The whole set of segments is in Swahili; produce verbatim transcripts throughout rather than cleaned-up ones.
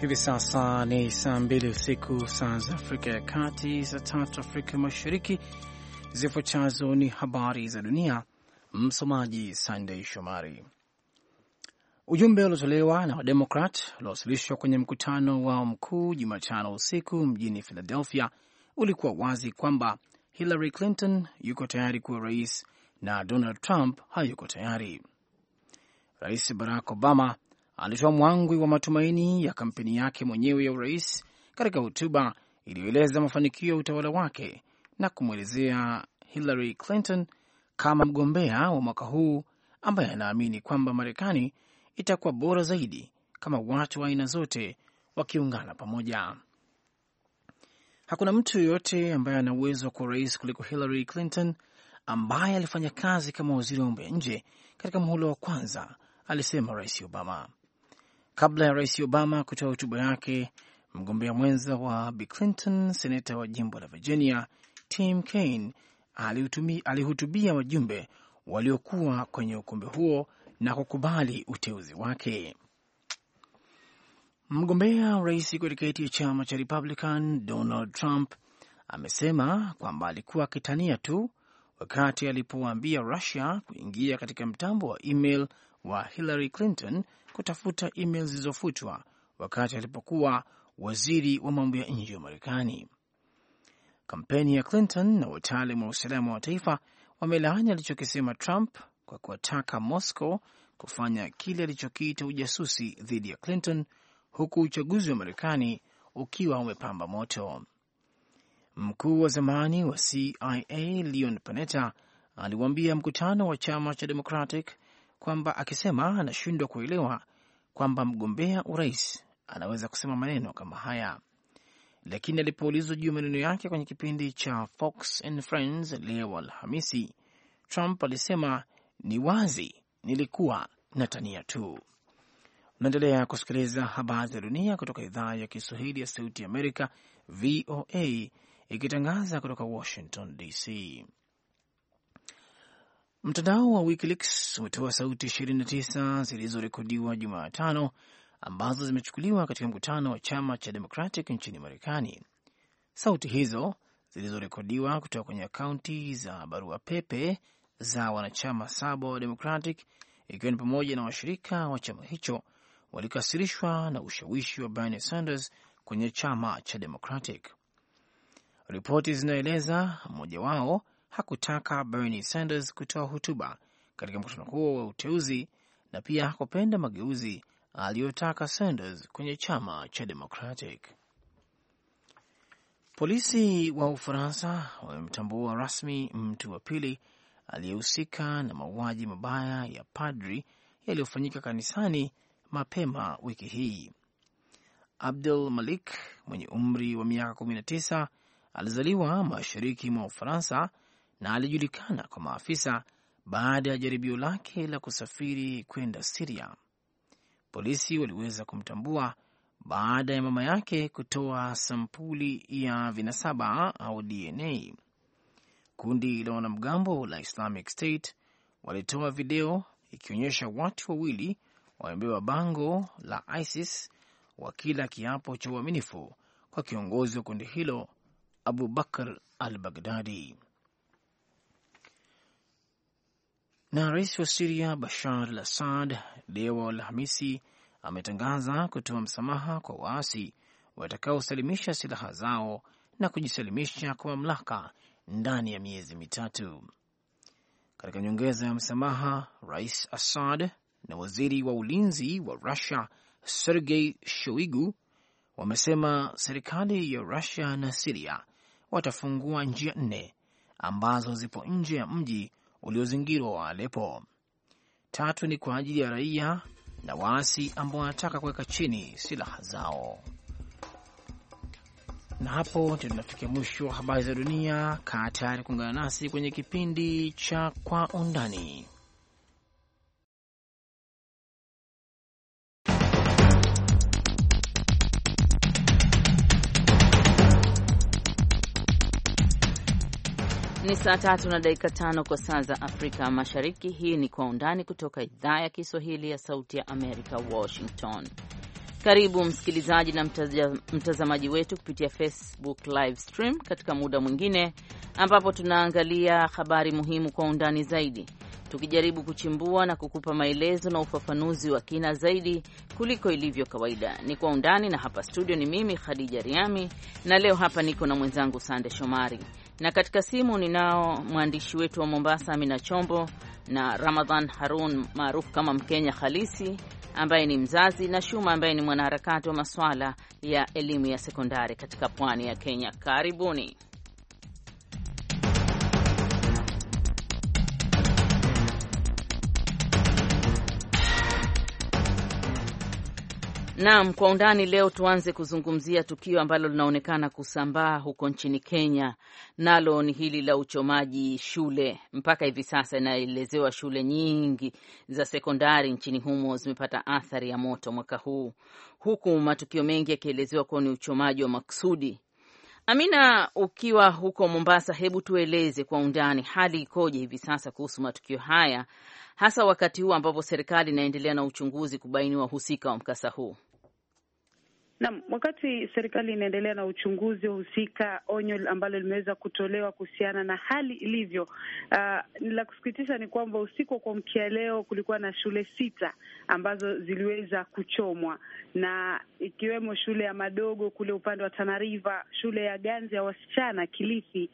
Hivi sasa ni saa mbili usiku saa za Afrika ya Kati, saa tatu Afrika Mashariki. Zifuatazo ni habari za dunia, msomaji Sunday Shomari. Ujumbe uliotolewa na Wademokrat uliowasilishwa kwenye mkutano wao mkuu Jumatano usiku mjini Philadelphia ulikuwa wazi kwamba Hillary Clinton yuko tayari kuwa rais na Donald Trump hayuko tayari. Rais Barack Obama alitoa mwangwi wa matumaini ya kampeni yake mwenyewe ya urais katika hotuba iliyoeleza mafanikio ya utawala wake na kumwelezea Hillary Clinton kama mgombea wa mwaka huu ambaye anaamini kwamba Marekani itakuwa bora zaidi kama watu wa aina zote wakiungana pamoja. Hakuna mtu yeyote ambaye ana uwezo wa kuwa rais kuliko Hillary Clinton ambaye alifanya kazi kama waziri wa mambo ya nje katika muhula wa kwanza, alisema Rais Obama. Kabla ya Rais Obama kutoa hotuba yake, mgombea mwenza wa Bi Clinton, seneta wa jimbo la Virginia, Tim Kaine, alihutubia wajumbe waliokuwa kwenye ukumbi huo na kukubali uteuzi wake. Mgombea rais kwa tiketi ya chama cha Republican, Donald Trump, amesema kwamba alikuwa akitania tu wakati alipowaambia Russia kuingia katika mtambo wa email wa Hillary Clinton kutafuta email zilizofutwa wakati alipokuwa waziri wa mambo ya nje wa Marekani. Kampeni ya Clinton na wataalamu wa usalama wa taifa wamelaani alichokisema Trump kwa kuwataka Moscow kufanya kile alichokiita ujasusi dhidi ya Clinton, huku uchaguzi wa Marekani ukiwa umepamba moto. Mkuu wa zamani wa C I A Leon Panetta aliwaambia mkutano wa chama cha Democratic kwamba akisema anashindwa kuelewa kwamba mgombea urais anaweza kusema maneno kama haya. Lakini alipoulizwa juu ya maneno yake kwenye kipindi cha Fox and Friends leo Alhamisi, Trump alisema, ni wazi nilikuwa natania tu. Unaendelea kusikiliza habari za dunia kutoka idhaa ya Kiswahili ya Sauti ya Amerika, V O A, ikitangaza kutoka Washington D C. Mtandao wa WikiLeaks umetoa sauti ishirini na tisa zilizorekodiwa Jumatano ambazo zimechukuliwa katika mkutano wa chama cha Democratic nchini Marekani. Sauti hizo zilizorekodiwa kutoka kwenye akaunti za barua pepe za wanachama saba wa Democratic, ikiwa ni pamoja na washirika wa chama hicho, walikasirishwa na ushawishi wa Bernie Sanders kwenye chama cha Democratic. Ripoti zinaeleza mmoja wao hakutaka Bernie Sanders kutoa hotuba katika mkutano huo wa uteuzi na pia hakupenda mageuzi aliyotaka Sanders kwenye chama cha Democratic. Polisi wa Ufaransa wamemtambua rasmi mtu wa pili aliyehusika na mauaji mabaya ya padri yaliyofanyika kanisani mapema wiki hii. Abdel Malik mwenye umri wa miaka kumi na tisa alizaliwa mashariki mwa Ufaransa na alijulikana kwa maafisa baada ya jaribio lake la kusafiri kwenda Syria. Polisi waliweza kumtambua baada ya mama yake kutoa sampuli ya vinasaba au D N A. Kundi la wanamgambo la Islamic State walitoa video ikionyesha watu wawili wamebeba bango la ISIS wakila kiapo cha uaminifu kwa kiongozi wa kundi hilo, Abu Bakr al-Baghdadi. Na rais wa Syria Bashar al-Assad leo Alhamisi ametangaza kutoa msamaha kwa waasi watakaosalimisha silaha zao na kujisalimisha kwa mamlaka ndani ya miezi mitatu. Katika nyongeza ya msamaha, Rais Assad na waziri wa ulinzi wa Russia Sergei Shoigu wamesema serikali ya Russia na Syria watafungua njia nne ambazo zipo nje ya mji uliozingirwa wa Aleppo. Tatu ni kwa ajili ya raia na waasi ambao wanataka kuweka chini silaha zao. Na hapo ndio tunafikia mwisho wa habari za dunia. Kaa tayari kuungana nasi kwenye kipindi cha Kwa Undani. Ni saa tatu na dakika tano kwa saa za Afrika Mashariki. Hii ni Kwa Undani kutoka idhaa ya Kiswahili ya Sauti ya Amerika, Washington. Karibu msikilizaji na mtazamaji wetu kupitia Facebook live stream katika muda mwingine ambapo tunaangalia habari muhimu kwa undani zaidi, tukijaribu kuchimbua na kukupa maelezo na ufafanuzi wa kina zaidi kuliko ilivyo kawaida. Ni kwa undani, na hapa studio ni mimi Khadija Riami, na leo hapa niko na mwenzangu Sande Shomari, na katika simu ninao mwandishi wetu wa Mombasa Amina Chombo na Ramadhan Harun maarufu kama Mkenya Halisi ambaye ni mzazi, na Shuma ambaye ni mwanaharakati wa masuala ya elimu ya sekondari katika pwani ya Kenya. Karibuni. Naam, kwa undani leo tuanze kuzungumzia tukio ambalo linaonekana kusambaa huko nchini Kenya, nalo ni hili la uchomaji shule. Mpaka hivi sasa inaelezewa shule nyingi za sekondari nchini humo zimepata athari ya moto mwaka huu, huku matukio mengi yakielezewa kuwa ni uchomaji wa maksudi. Amina, ukiwa huko Mombasa, hebu tueleze kwa undani hali ikoje hivi sasa kuhusu matukio haya, hasa wakati huu ambapo serikali inaendelea na uchunguzi kubaini wahusika wa mkasa huu. Naam, wakati serikali inaendelea na uchunguzi wa husika, onyo ambalo limeweza kutolewa kuhusiana na hali ilivyo. Uh, la kusikitisha ni kwamba usiku wa kuamkia leo kulikuwa na shule sita ambazo ziliweza kuchomwa, na ikiwemo shule ya Madogo kule upande wa Tana River, shule ya Ganze ya wasichana Kilifi,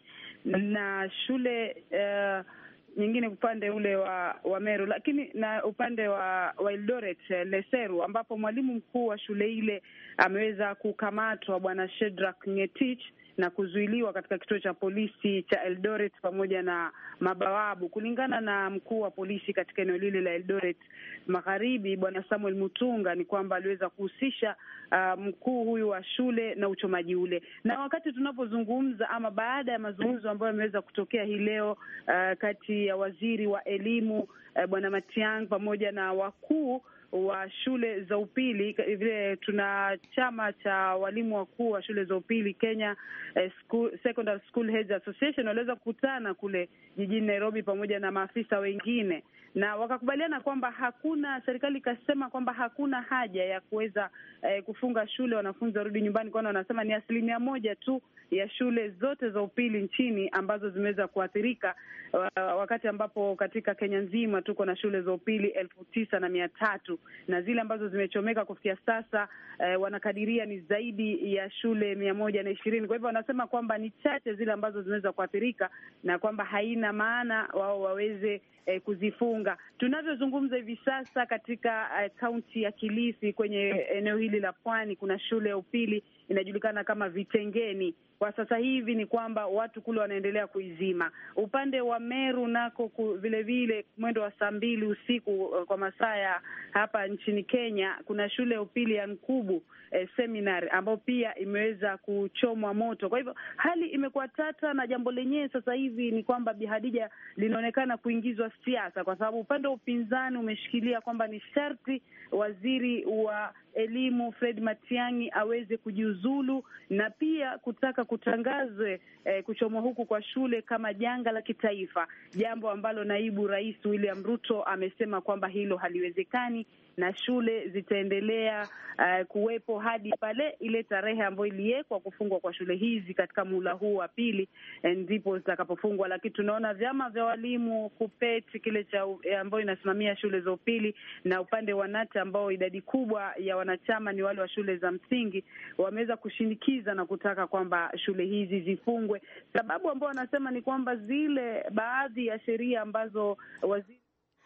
na shule uh, nyingine upande ule wa, wa Meru, lakini na upande wa, wa Eldoret Leseru, ambapo mwalimu mkuu wa shule ile ameweza kukamatwa, Bwana Shedrack Ngetich, na kuzuiliwa katika kituo cha polisi cha Eldoret pamoja na mabawabu. Kulingana na mkuu wa polisi katika eneo lile la Eldoret Magharibi, Bwana Samuel Mutunga, ni kwamba aliweza kuhusisha uh, mkuu huyu wa shule na uchomaji ule. Na wakati tunapozungumza, ama baada ya mazungumzo ambayo yameweza kutokea hii leo uh, kati ya waziri wa elimu uh, Bwana Matiang'i pamoja na wakuu wa shule za upili, vile tuna chama cha walimu wakuu wa shule za upili Kenya eh, School, Secondary School Heads Association, waliweza kukutana kule jijini Nairobi pamoja na maafisa wengine, na wakakubaliana kwamba hakuna, serikali ikasema kwamba hakuna haja ya kuweza eh, kufunga shule, wanafunzi warudi nyumbani, kwani wanasema ni asilimia moja tu ya shule zote za upili nchini ambazo zimeweza kuathirika, wakati ambapo katika Kenya nzima tuko na shule za upili elfu tisa na mia tatu, na zile ambazo zimechomeka kufikia sasa eh, wanakadiria ni zaidi ya shule mia moja na ishirini. Kwa hivyo wanasema kwamba ni chache zile ambazo zimeweza kuathirika, na kwamba haina maana wao waweze eh, kuzifunga. Tunavyozungumza hivi sasa katika kaunti eh, ya Kilifi, kwenye eneo hili la pwani, kuna shule ya upili inajulikana kama Vitengeni. Kwa sasa hivi ni kwamba watu kule wanaendelea kuizima. Upande wa Meru nako vile vile mwendo wa saa mbili usiku uh, kwa masaa ya hapa nchini Kenya, kuna shule ya upili ya Nkubu eh, Seminary ambayo pia imeweza kuchomwa moto. Kwa hivyo hali imekuwa tata, na jambo lenyewe sasa hivi ni kwamba Bi Khadija linaonekana kuingizwa siasa, kwa sababu upande wa upinzani umeshikilia kwamba ni sharti waziri wa elimu Fred Matiang'i aweze kujiuzulu, na pia kutaka kutangazwe eh, kuchomwa huku kwa shule kama janga la kitaifa, jambo ambalo naibu rais William Ruto amesema kwamba hilo haliwezekani, na shule zitaendelea uh, kuwepo hadi pale ile tarehe ambayo iliwekwa kufungwa kwa shule hizi katika muhula huu wa pili, ndipo zitakapofungwa. Lakini tunaona vyama vya walimu KUPPET, kile cha ambayo inasimamia shule za upili, na upande wa NATA ambao idadi kubwa ya wanachama ni wale wa shule za msingi, wameweza kushinikiza na kutaka kwamba shule hizi zifungwe. Sababu ambao wanasema ni kwamba zile baadhi ya sheria ambazo waziri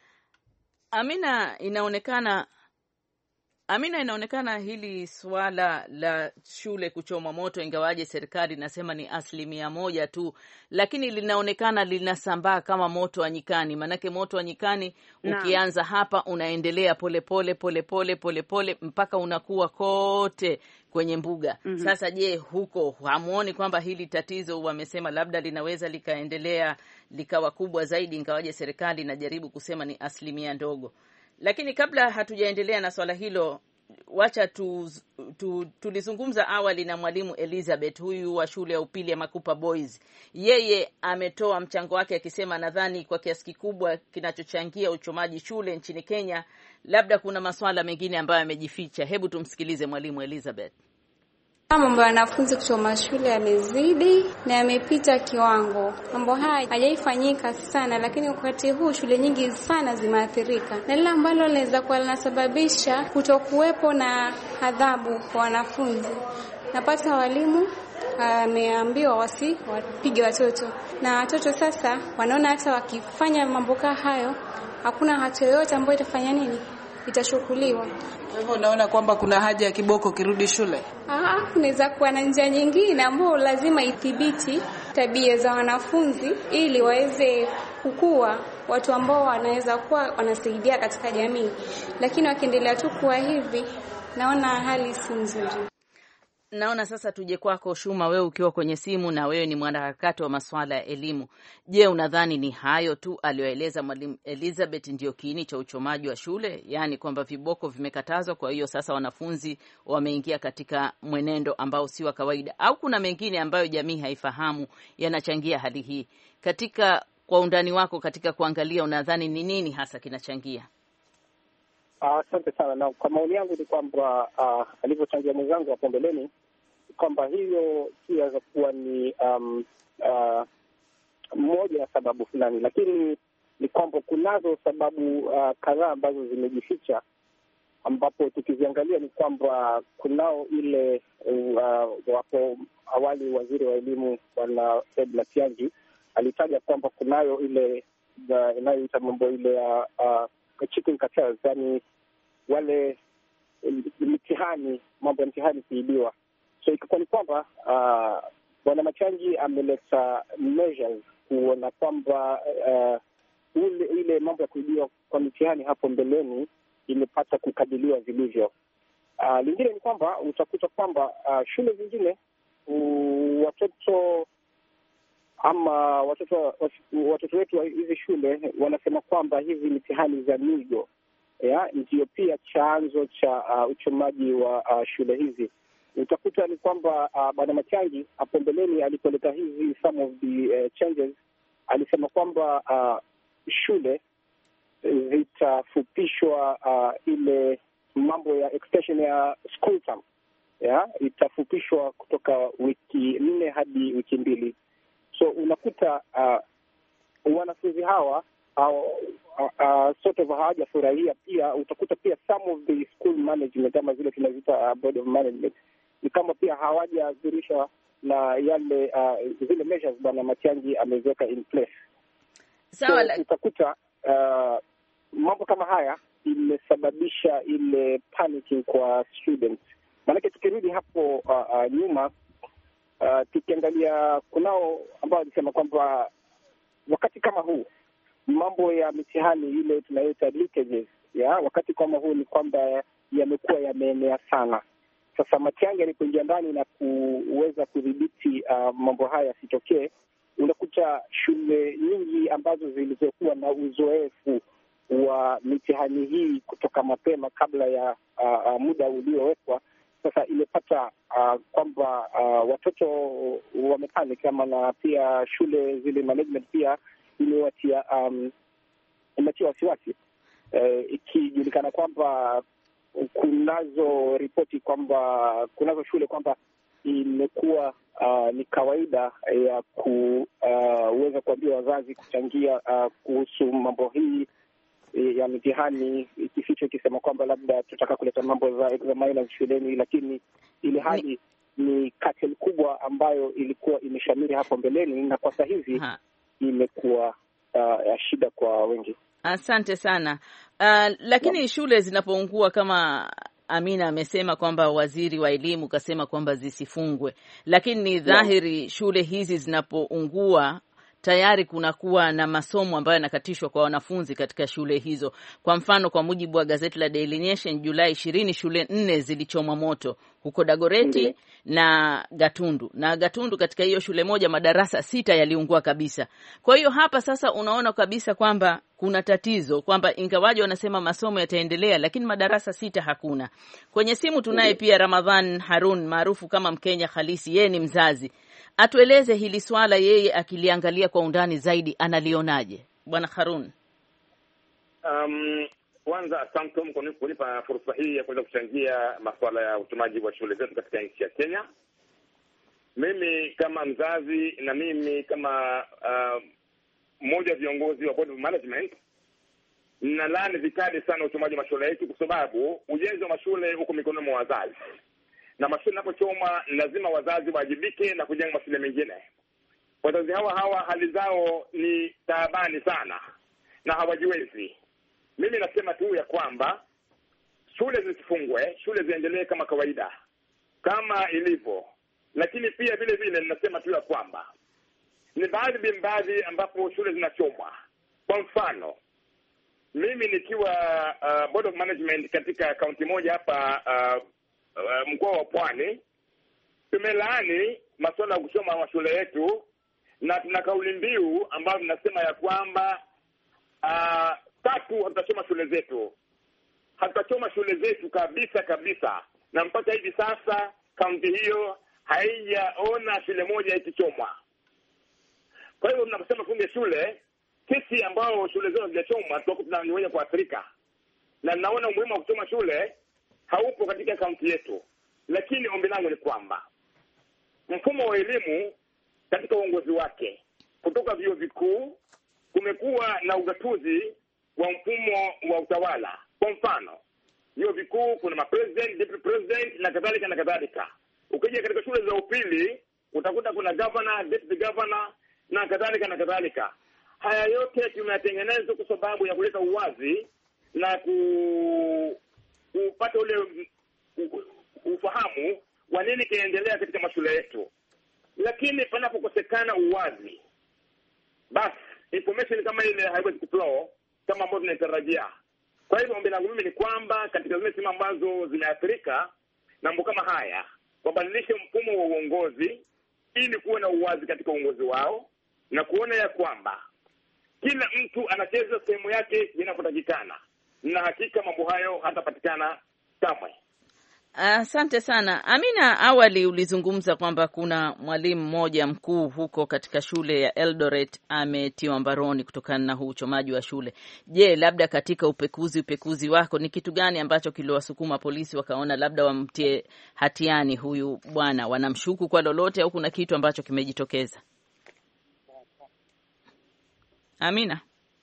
Amina, inaonekana Amina, inaonekana hili swala la shule kuchoma moto, ingawaje serikali inasema ni asilimia moja tu, lakini linaonekana linasambaa kama moto wa nyikani. Manake moto wa nyikani ukianza hapa unaendelea pole pole pole pole pole pole mpaka unakuwa kote kwenye mbuga. Mm-hmm. Sasa je, huko hamuoni kwamba hili tatizo wamesema labda linaweza likaendelea likawa kubwa zaidi, ingawaje serikali inajaribu kusema ni asilimia ndogo? Lakini kabla hatujaendelea na swala hilo, wacha tu, tu, tulizungumza awali na mwalimu Elizabeth huyu wa shule ya upili ya Makupa Boys. Yeye ametoa mchango wake akisema nadhani kwa kiasi kikubwa kinachochangia uchomaji shule nchini Kenya labda kuna masuala mengine ambayo yamejificha. Hebu tumsikilize Mwalimu Elizabeth. Mambo ya wanafunzi kuchoma shule yamezidi na yamepita kiwango. Mambo haya hayaifanyika sana, lakini wakati huu shule nyingi sana zimeathirika. Na lile ambalo linaweza kuwa linasababisha kutokuwepo na adhabu kwa wanafunzi. Napata walimu ameambiwa wasi wapige watoto. Na watoto sasa wanaona hata wakifanya mambo kama hayo hakuna hatua yoyote ambayo itafanya nini? Itashukuliwa. Kwa hivyo unaona kwamba kuna haja ya kiboko kirudi shule? Ah, kunaweza kuwa na njia nyingine ambayo lazima ithibiti tabia za wanafunzi ili waweze kukua watu ambao wanaweza kuwa wanasaidia katika jamii. Lakini wakiendelea tu kuwa hivi, naona hali si nzuri. Naona sasa tuje kwako Shuma, wewe ukiwa kwenye simu na wewe ni mwanaharakati wa masuala ya elimu. Je, unadhani ni hayo tu aliyoeleza Mwalimu Elizabeth ndio kiini cha uchomaji wa shule? Yaani kwamba viboko vimekatazwa, kwa hiyo sasa wanafunzi wameingia katika mwenendo ambao si wa kawaida, au kuna mengine ambayo jamii haifahamu yanachangia hali hii? Katika kwa undani wako katika kuangalia, unadhani ni nini hasa kinachangia? Asante uh, sana. Na kwa maoni yangu ni kwamba uh, alivyochangia mwenzangu hapo mbeleni kwamba hiyo si yaweza kuwa ni um, uh, moja ya sababu fulani, lakini ni kwamba kunazo sababu uh, kadhaa ambazo zimejificha, ambapo tukiziangalia ni kwamba kunao ile uh, wapo awali waziri wa elimu Bwana Fred Matiang'i alitaja kwamba kunayo ile uh, inayoita mambo ile ya uh, uh, cheating cartels, yani wale mitihani, mambo ya mtihani kuibiwa. So ikakuwa ni kwamba uh, Bwana Matiang'i ameleta measures kuona kwamba uh, ule ile mambo ya kuibiwa kwa mitihani hapo mbeleni imepata kukadiliwa vilivyo. Uh, lingine ni kwamba utakuta kwamba uh, shule zingine uh, watoto ama watoto watoto wetu wa hizi shule wanasema kwamba hizi mitihani za migo ya ndio pia chanzo cha uh, uchomaji wa uh, shule hizi. Utakuta ni kwamba uh, Bwana Matiang'i hapo mbeleni alipoleta hizi some of the uh, changes, alisema kwamba uh, shule zitafupishwa uh, ile mambo ya extension ya school term ya itafupishwa kutoka wiki nne hadi wiki mbili. So unakuta uh, wanafunzi hawa au uh, uh, sort of hawajafurahia. Pia utakuta pia some of the school management kama zile tunaziita uh, board of management ni kama pia hawajadhirishwa na yale uh, zile measures Bwana Matiang'i ameziweka in place. Sawa, so, utakuta uh, mambo kama haya imesababisha ile panicking kwa students. Maanake tukirudi hapo uh, uh, nyuma uh, tukiangalia kunao ambao walisema kwamba wakati kama huu mambo ya mitihani ile tunayoita leakages ya wakati kama huu ni kwamba yamekuwa yameenea sana. Sasa Matiang'i alipoingia ndani na kuweza kudhibiti uh, mambo haya yasitokee, unakuta shule nyingi ambazo zilizokuwa na uzoefu wa mitihani hii kutoka mapema kabla ya uh, uh, muda uliowekwa, sasa imepata uh, kwamba uh, watoto wamepani kama, na pia shule zile management pia imewatia um, imetia wasiwasi uh, ikijulikana kwamba kunazo ripoti kwamba kunazo shule kwamba imekuwa uh, ni kawaida ya kuweza uh, kuambia wazazi kuchangia uh, kuhusu mambo hii ya mitihani, ikificho ikisema kwamba labda tutaka kuleta mambo za examiners shuleni, lakini ile hali ni, ni cartel kubwa ambayo ilikuwa imeshamiri hapo mbeleni, na kwa sasa hivi imekuwa uh, shida kwa wengi. Asante sana. Uh, lakini yeah, shule zinapoungua kama Amina amesema kwamba waziri wa elimu kasema kwamba zisifungwe, lakini ni dhahiri yeah, shule hizi zinapoungua tayari kunakuwa na masomo ambayo yanakatishwa kwa wanafunzi katika shule hizo. Kwa mfano, kwa mujibu wa gazeti la Daily Nation, Julai ishirini shule nne zilichomwa moto huko Dagoreti mm -hmm. na Gatundu. Na Gatundu, katika hiyo shule moja madarasa sita yaliungua kabisa. Kwa hiyo hapa sasa unaona kabisa kwamba kuna tatizo, kwamba ingawaje wanasema masomo yataendelea lakini madarasa sita hakuna. Kwenye simu tunaye pia Ramadhan Harun maarufu kama Mkenya halisi, yeye ni mzazi. Atueleze hili swala yeye akiliangalia kwa undani zaidi analionaje. Bwana Harun. Um, kwanza asante kunipa fursa hii ya kuweza kuchangia masuala ya utumaji wa shule zetu katika nchi ya Kenya. Mimi kama mzazi na mimi kama uh, mmoja wa viongozi wa board of management, nalaani vikali sana utumaji wa mashule yetu, kwa sababu ujenzi wa mashule uko mikononi mwa wazazi. Na mashule yanapochoma lazima wazazi wajibike na kujenga mashule mengine. Wazazi hawa hawa hali zao ni taabani sana na hawajiwezi. Mimi nasema tu ya kwamba shule zisifungwe, shule ziendelee kama kawaida, kama ilivyo. Lakini pia vile vile ninasema tu ya kwamba ni baadhi bimbadhi ambapo shule zinachomwa. Kwa mfano, mimi nikiwa uh, board of management katika kaunti moja hapa uh, uh, mkoa wa Pwani, tumelaani masuala ya kuchoma mashule yetu, na tuna kauli mbiu ambayo tunasema ya kwamba uh, tatu hatutachoma shule zetu. Hatutachoma shule zetu kabisa kabisa. Na mpaka hivi sasa kaunti hiyo haijaona shule moja ikichomwa. Kwa hiyo tunaposema funge shule, sisi ambao shule zao hazijachomwa tuko tunaweza kuathirika. Na naona umuhimu wa kuchoma shule haupo katika kaunti yetu. Lakini ombi langu ni kwamba mfumo wa elimu katika uongozi wake kutoka vyuo vikuu kumekuwa na ugatuzi wa mfumo wa utawala. Kwa mfano, vyuo vikuu kuna mapresident, deputy president na kadhalika na kadhalika. Ukija katika shule za upili utakuta kuna governor, deputy governor na kadhalika na kadhalika. Haya yote tumeyatengeneza kwa sababu ya kuleta uwazi na ku kupata ule ufahamu wa nini kinaendelea katika mashule yetu. Lakini panapokosekana uwazi, basi information kama ile haiwezi kuflow kama ambavyo tunatarajia. Kwa hivyo ombi langu mimi ni kwamba katika zile sehemu ambazo zimeathirika na mambo kama haya, wabadilishe mfumo wa uongozi ili kuwe na uwazi katika uongozi wao na kuona ya kwamba kila mtu anacheza sehemu yake inapotakikana, na hakika mambo hayo hatapatikana kamwe. Asante uh, sana. Amina, awali ulizungumza kwamba kuna mwalimu mmoja mkuu huko katika shule ya Eldoret ametiwa mbaroni kutokana na huu uchomaji wa shule. Je, labda katika upekuzi upekuzi wako ni kitu gani ambacho kiliwasukuma polisi wakaona labda wamtie hatiani huyu bwana? Wanamshuku kwa lolote au kuna kitu ambacho kimejitokeza? Amina,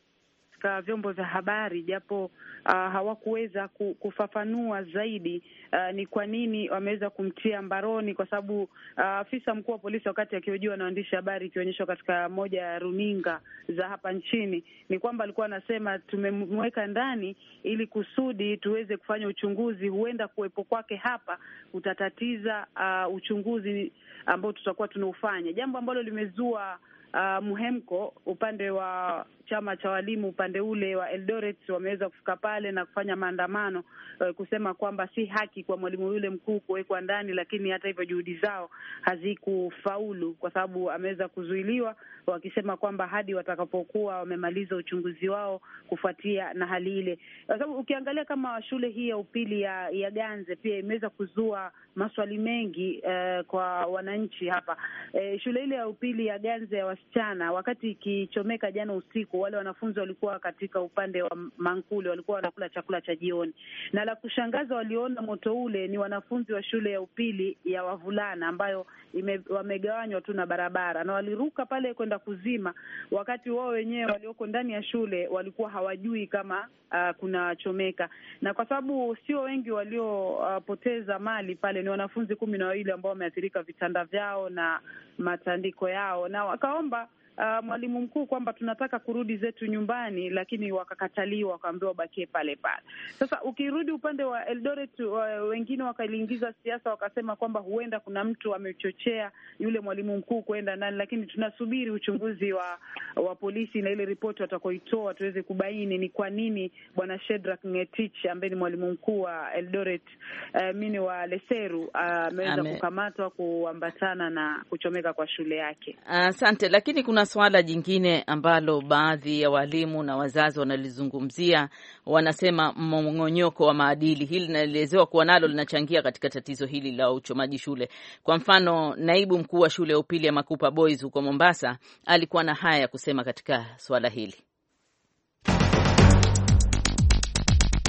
katika vyombo vya habari japo uh, hawakuweza kufafanua zaidi uh, ni kwa nini wameweza kumtia mbaroni, kwa sababu afisa uh, mkuu wa polisi wakati akihojiwa na waandishi habari ikionyeshwa katika moja ya runinga za hapa nchini ni kwamba alikuwa anasema tumemweka ndani ili kusudi tuweze kufanya uchunguzi, huenda kuwepo kwake hapa utatatiza uh, uchunguzi ambao tutakuwa tunaufanya, jambo ambalo limezua Uh, muhemko upande wa chama cha walimu upande ule wa Eldoret. Wameweza kufika pale na kufanya maandamano uh, kusema kwamba si haki kwa mwalimu yule mkuu kuwekwa ndani, lakini hata hivyo juhudi zao hazikufaulu kwa sababu ameweza kuzuiliwa, wakisema kwamba hadi watakapokuwa wamemaliza uchunguzi wao kufuatia na hali ile. Kwa sababu ukiangalia kama shule hii ya upili ya, ya Ganze pia imeweza kuzua maswali mengi uh, kwa wananchi hapa. Uh, shule ile ya upili ya Ganze ya wasichana wakati ikichomeka jana usiku, wale wanafunzi walikuwa katika upande wa mankuli, walikuwa wanakula chakula cha jioni, na la kushangaza waliona moto ule ni wanafunzi wa shule ya upili ya wavulana ambayo ime, wamegawanywa tu na barabara, na waliruka pale kwenda kuzima, wakati wao wenyewe walioko ndani ya shule walikuwa hawajui kama uh, kuna chomeka. Na kwa sababu sio wengi waliopoteza uh, mali pale, ni wanafunzi kumi na wawili ambao wameathirika vitanda vyao na matandiko yao, na wakaomba Uh, mwalimu mkuu kwamba tunataka kurudi zetu nyumbani, lakini wakakataliwa, wakaambiwa bakie pale pale. Sasa ukirudi upande wa Eldoret, uh, wengine wakaliingiza siasa, wakasema kwamba huenda kuna mtu amechochea yule mwalimu mkuu kwenda ndani, lakini tunasubiri uchunguzi wa wa polisi na ile ripoti watakoitoa tuweze kubaini ni kwa nini bwana Shedrack Ngetich ambaye ni mwalimu mkuu wa Eldoret uh, mini wa Leseru ameweza uh, kukamatwa kuambatana na kuchomeka kwa shule yake. Asante. Uh, lakini kuna swala jingine ambalo baadhi ya walimu na wazazi wanalizungumzia, wanasema mmong'onyoko wa maadili. Hili linaelezewa kuwa nalo linachangia katika tatizo hili la uchomaji shule. Kwa mfano, naibu mkuu wa shule ya upili ya Makupa Boys huko Mombasa alikuwa na haya kusema katika swala hili.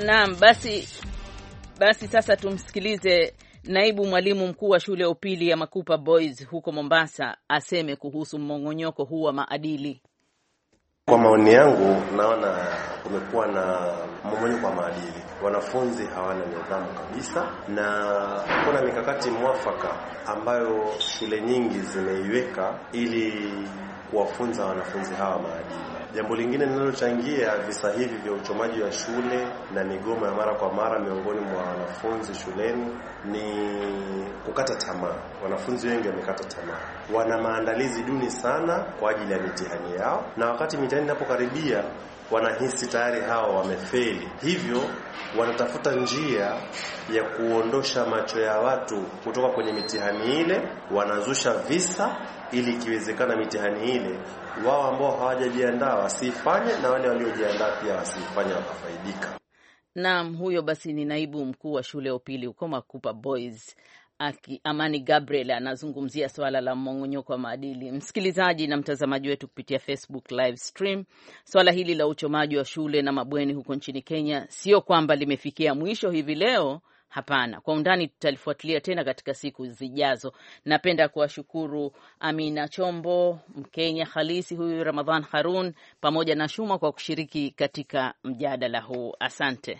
Naam, basi basi sasa tumsikilize naibu mwalimu mkuu wa shule ya upili ya Makupa Boys huko Mombasa aseme kuhusu mmong'onyoko huu wa maadili. Kwa maoni yangu naona kumekuwa na mmomonyoko wa maadili. Wanafunzi hawana nidhamu kabisa, na kuna mikakati mwafaka ambayo shule nyingi zimeiweka ili kuwafunza wanafunzi hawa maadili. Jambo lingine linalochangia visa hivi vya uchomaji wa shule na migomo ya mara kwa mara miongoni mwa wanafunzi shuleni ni kukata tamaa. Wanafunzi wengi wamekata tamaa. Wana maandalizi duni sana kwa ajili ya mitihani yao, na wakati mitihani inapokaribia wanahisi tayari hao wamefeli. Hivyo wanatafuta njia ya kuondosha macho ya watu kutoka kwenye mitihani ile, wanazusha visa ili ikiwezekana mitihani ile wao ambao hawajajiandaa wasifanye na wale waliojiandaa pia wasifanye wakafaidika. Naam, huyo basi ni naibu mkuu wa shule ya upili huko Makupa Boys. Aki, Amani Gabriel anazungumzia swala la mmong'onyoko wa maadili. Msikilizaji na mtazamaji wetu kupitia Facebook live stream, swala hili la uchomaji wa shule na mabweni huko nchini Kenya sio kwamba limefikia mwisho hivi leo. Hapana, kwa undani tutalifuatilia tena katika siku zijazo. Napenda kuwashukuru Amina Chombo, Mkenya halisi huyu, Ramadhan Harun pamoja na Shuma kwa kushiriki katika mjadala huu. Asante.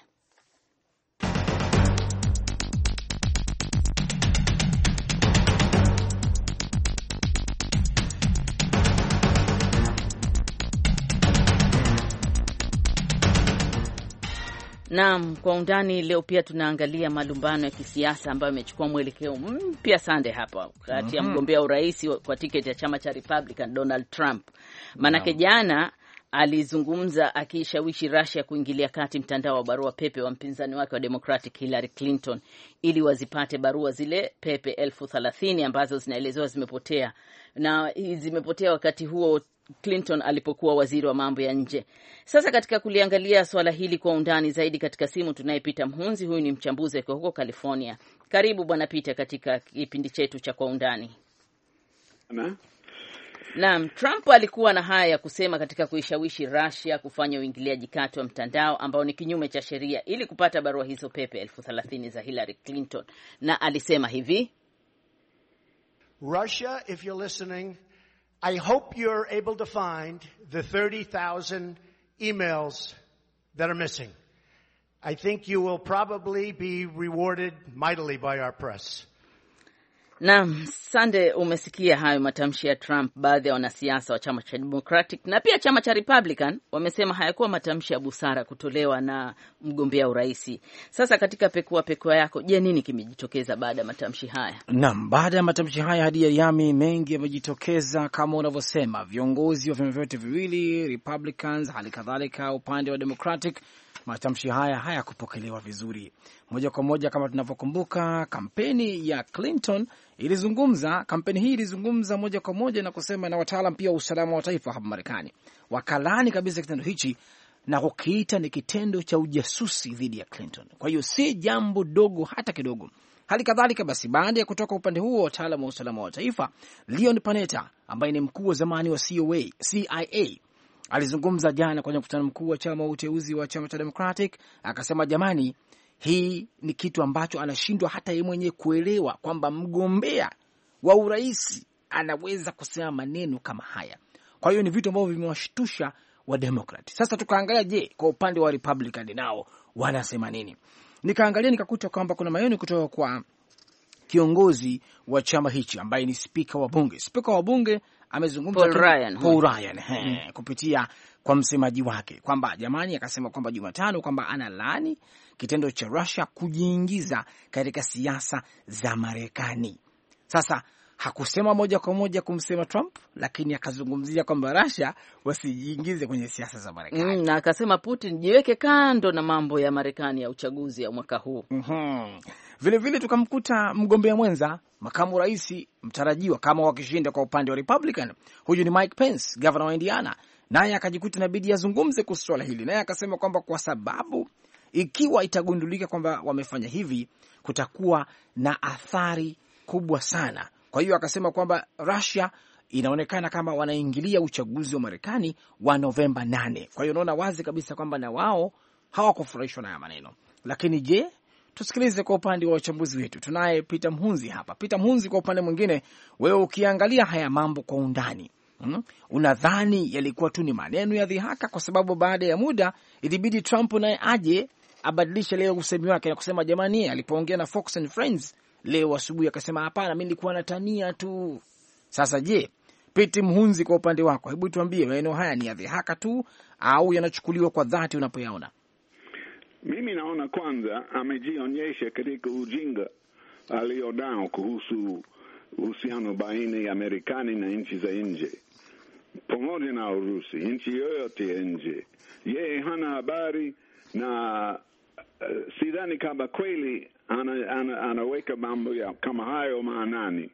Naam, kwa undani leo pia tunaangalia malumbano ya kisiasa ambayo yamechukua mwelekeo mpya sande hapa kati ya mgombea urais kwa tiketi ya chama cha Republican Donald Trump. Manake jana alizungumza akishawishi Russia kuingilia kati mtandao wa barua pepe wa mpinzani wake wa Democratic Hillary Clinton ili wazipate barua zile pepe elfu thelathini ambazo zinaelezewa zimepotea, na zimepotea wakati huo Clinton alipokuwa waziri wa mambo ya nje. Sasa katika kuliangalia swala hili kwa undani zaidi, katika simu tunaye Peter Mhunzi, huyu ni mchambuzi wako huko California. Karibu bwana Peter katika kipindi chetu cha kwa undani. Na? Naam, Trump alikuwa na haya ya kusema katika kuishawishi Russia kufanya uingiliaji kati wa mtandao ambao ni kinyume cha sheria ili kupata barua hizo pepe elfu thelathini za Hillary Clinton, na alisema hivi: Russia, if you're listening, I hope you're able to find the thirty thousand emails that are missing. I think you will probably be rewarded mightily by our press. Naam, Sande, umesikia hayo matamshi ya Trump. Baadhi ya wanasiasa wa chama cha Democratic na pia chama cha Republican wamesema hayakuwa matamshi ya busara kutolewa na mgombea urais. Sasa katika pekua pekua yako, je, nini kimejitokeza baada ya matamshi haya? Naam, baada ya matamshi haya hadi ya yami mengi yamejitokeza kama unavyosema. Viongozi wa vyama vyote viwili, Republicans hali kadhalika upande wa Democratic, matamshi haya hayakupokelewa vizuri. Moja kwa moja kama tunavyokumbuka, kampeni ya Clinton ilizungumza, kampeni hii ilizungumza moja kwa moja na kusema, na wataalam pia usalama wa taifa hapa Marekani wakalani kabisa kitendo hichi na kukiita ni kitendo cha ujasusi dhidi ya Clinton. Kwa hiyo si jambo dogo hata kidogo. Hali kadhalika basi, baada ya kutoka upande huo wataalam wa usalama wa taifa, Leon Panetta ambaye ni mkuu wa zamani wa C I A alizungumza jana kwenye mkutano mkuu wa chama uteuzi wa chama cha Democratic, akasema jamani, hii ni kitu ambacho anashindwa hata yeye mwenyewe kuelewa kwamba mgombea wa urais anaweza kusema maneno kama haya. Kwa hiyo ni vitu ambavyo vimewashtusha wa Democrat. Sasa tukaangalia, je, kwa upande wa Republican nao wanasema nini? Nikaangalia nikakuta kwamba kuna maoni kutoka kwa kiongozi wa chama hichi ambaye ni spika wa bunge. Spika wa bunge amezungumza Paul Ryan, Paul Ryan he, mm. kupitia kwa msemaji wake kwamba jamani, akasema kwamba Jumatano kwamba analaani kitendo cha Russia kujiingiza katika siasa za Marekani. Sasa hakusema moja kwa moja kumsema Trump, lakini akazungumzia kwamba Russia wasijiingize kwenye siasa za Marekani. Mm, na akasema Putin jiweke kando na mambo ya Marekani ya uchaguzi ya mwaka huu. Mhm. Vile vile tukamkuta mgombea mwenza, makamu rais mtarajiwa kama wakishinda kwa upande wa Republican, huyu ni Mike Pence, governor wa Indiana, naye akajikuta inabidi azungumze kuhusu swala hili. Naye akasema kwamba kwa sababu ikiwa itagundulika kwamba wamefanya hivi, kutakuwa na athari kubwa sana. Kwa hiyo akasema kwamba Russia inaonekana kama wanaingilia uchaguzi wa Marekani wa Novemba nane. Kwa hiyo unaona wazi kabisa kwamba na wao hawakufurahishwa na haya maneno. Lakini je, tusikilize kwa upande wa wachambuzi wetu. Tunaye Peter Mhunzi hapa. Peter Mhunzi, kwa upande mwingine, wewe ukiangalia haya mambo kwa undani, hmm, unadhani yalikuwa tu ni maneno ya dhihaka, kwa sababu baada ya muda ilibidi Trump naye aje abadilishe leo usemi wake na kusema jamani, alipoongea na Fox and Friends leo asubuhi akasema hapana, mimi nilikuwa natania tu. Sasa je, Peter Mhunzi, kwa upande wako, hebu tuambie maneno haya ni ya dhihaka tu au yanachukuliwa kwa dhati unapoyaona? Mimi naona kwanza amejionyesha katika ujinga alionao kuhusu uhusiano baina ya Marekani na nchi za nje, pamoja na Urusi, nchi yoyote ya nje. Yeye hana habari na uh, sidhani kama kweli ana, ana, anaweka mambo ya kama hayo maanani.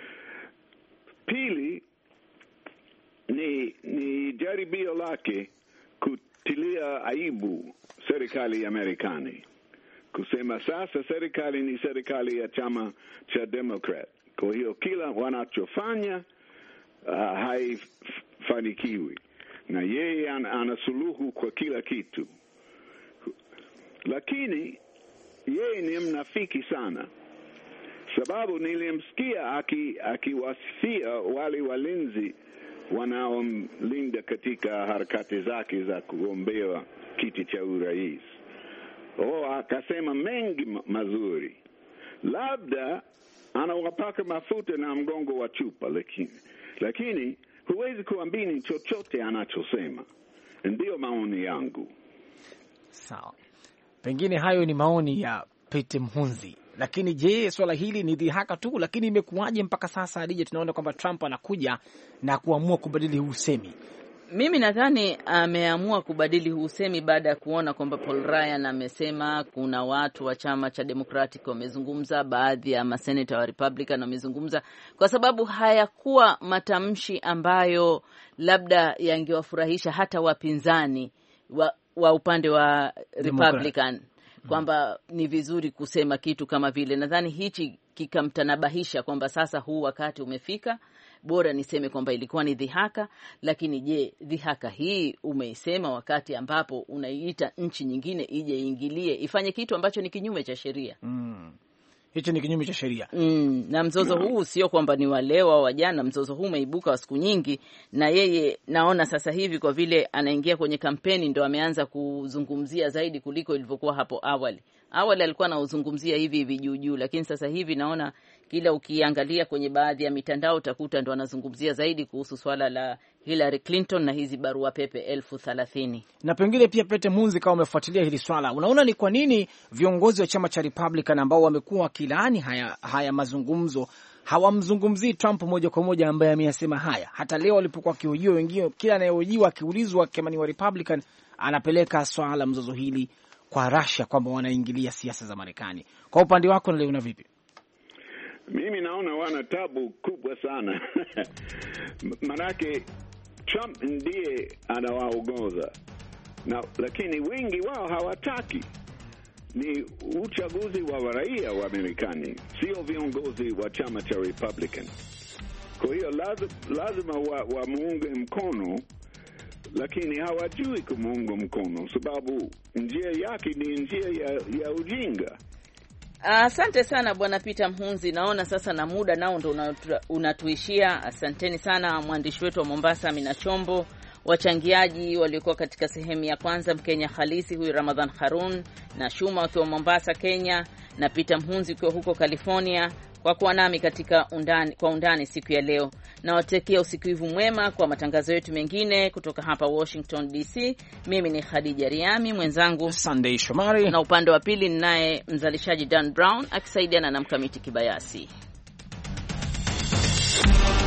Pili, ni ni jaribio lake kutilia aibu serikali ya Marekani, kusema sasa serikali ni serikali ya chama cha Democrat, kwa hiyo kila wanachofanya uh, haifanikiwi na yeye an, ana suluhu kwa kila kitu. Lakini yeye ni mnafiki sana, sababu nilimsikia akiwasifia aki wale walinzi wanaomlinda katika harakati zake za kugombea kiti cha urais. Oh, akasema mengi mazuri, labda anawapaka mafuta na mgongo wa chupa, lakini lakini huwezi kuamini chochote anachosema. Ndio maoni yangu. Sawa, pengine hayo ni maoni ya Peter Mhunzi, lakini je, swala hili ni dhihaka tu? Lakini imekuwaje mpaka sasa Hadija tunaona kwamba Trump anakuja na kuamua kubadili usemi? Mimi nadhani ameamua kubadili usemi baada ya kuona kwamba Paul Ryan amesema, kuna watu wa chama cha Democratic wamezungumza, baadhi ya maseneta wa Republican wamezungumza, kwa sababu hayakuwa matamshi ambayo labda yangewafurahisha hata wapinzani wa, wa upande wa Republican, kwamba ni vizuri kusema kitu kama vile. Nadhani hichi kikamtanabahisha kwamba sasa huu wakati umefika, bora niseme kwamba ilikuwa ni dhihaka. Lakini je, dhihaka hii umeisema wakati ambapo unaiita nchi nyingine ije iingilie ifanye kitu ambacho ni kinyume cha sheria? Mm. Hicho ni kinyume cha sheria. Mm, na mzozo huu sio kwamba ni walewa wa jana, mzozo huu umeibuka wa siku nyingi, na yeye naona sasa hivi kwa vile anaingia kwenye kampeni ndo ameanza kuzungumzia zaidi kuliko ilivyokuwa hapo awali. Awali alikuwa anauzungumzia hivi hivi juu juu, lakini sasa hivi naona kila ukiangalia kwenye baadhi ya mitandao utakuta ndo anazungumzia zaidi kuhusu swala la Hillary Clinton na hizi barua pepe elfu thelathini. Na pengine pia Peter Mhunzi, kama umefuatilia hili swala, unaona ni kwa nini viongozi wa chama cha Republican ambao wamekuwa kilaani haya, haya mazungumzo hawamzungumzii Trump moja kwa moja ambaye ameyasema haya? Hata leo walipokuwa kihojiwa, wengine kila anayehojiwa akiulizwa kama ni wa Republican anapeleka swala la mzozo hili kwa Russia, kwamba wanaingilia siasa za Marekani. Kwa upande wako unaliona vipi? Mimi naona wana tabu kubwa sana. Manake Trump ndiye anawaongoza, na lakini wengi wao hawataki. Ni uchaguzi wa raia wa Marekani, sio viongozi wa chama cha Republican. Kwa hiyo lazima, lazima wa, wa muunge mkono, lakini hawajui kumuunga mkono sababu njia yake ni njia ya, ya ujinga. Asante uh, sana Bwana Peter Mhunzi. Naona sasa na muda nao ndo unatuishia. Asanteni sana mwandishi wetu wa Mombasa Amina Chombo, wachangiaji waliokuwa katika sehemu ya kwanza, Mkenya halisi huyu Ramadhan Harun na Shuma wakiwa Mombasa Kenya, na Peter Mhunzi ukiwa huko California, kwa kuwa nami katika undani, kwa undani siku ya leo. Na watekea usikivu mwema kwa matangazo yetu mengine kutoka hapa Washington D C. Mimi ni Khadija Riami, mwenzangu Sunday Shomari, na upande wa pili ninaye mzalishaji Dan Brown akisaidiana na Mkamiti Kibayasi.